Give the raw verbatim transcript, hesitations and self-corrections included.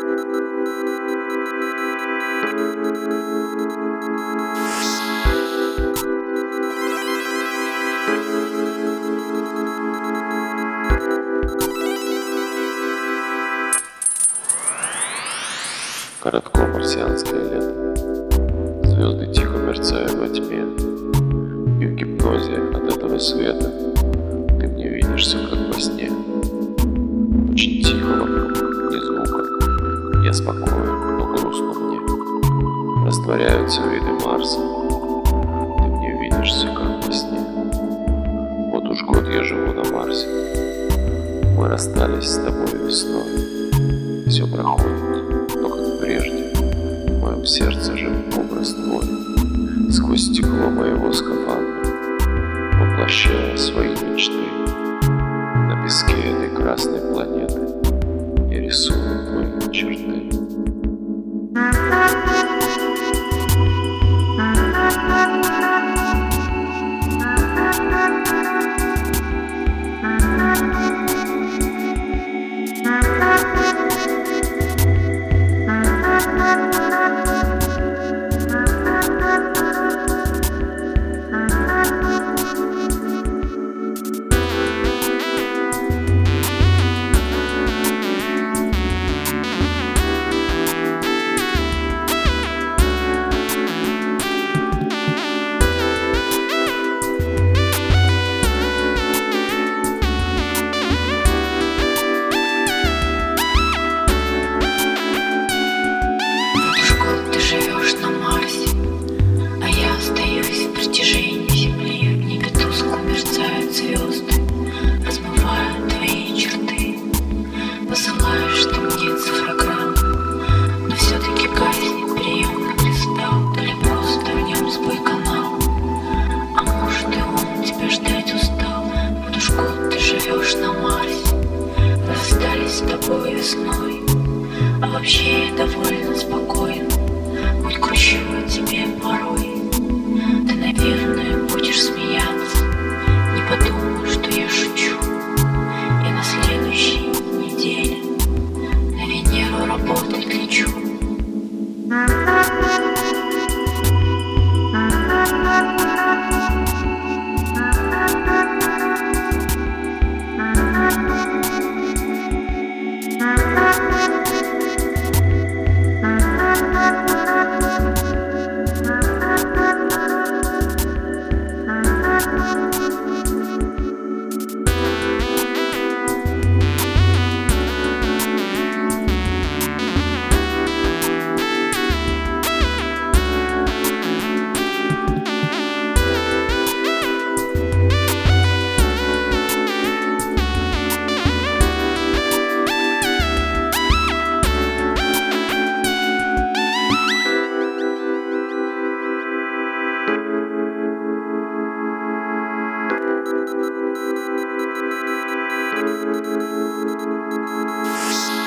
Коротко марсианское лето. Звезды тихо мерцают во тьме, и в гипнозе от этого света ты мне видишься, как во сне. Очень тихо вокруг, ни звука. Я спокоен, но грустно мне. Растворяются виды Марса. Ты мне видишься, как во сне. Вот уж год я живу на Марсе. Мы расстались с тобой весной. Все проходит, но как прежде. В моем сердце жив образ твой. Сквозь стекло моего скафандра, воплощая свои мечты. На песке этой красной планеты я рисую твои черты. Посылаешь ты мне цифрограмм, но все-таки гаснет приемный кристалл. Или просто в нем сбой канал. А может и он тебя ждать устал. Вот уж год ты живешь на Марсе. Расстались с тобой весной. А вообще я довольно спокойна. Хоть грущу о тебе порой. Ты, наверное, будешь смеяться. Не подумай, что я шучу. И на следующей неделе на Венеру работать лечу. We'll be right back.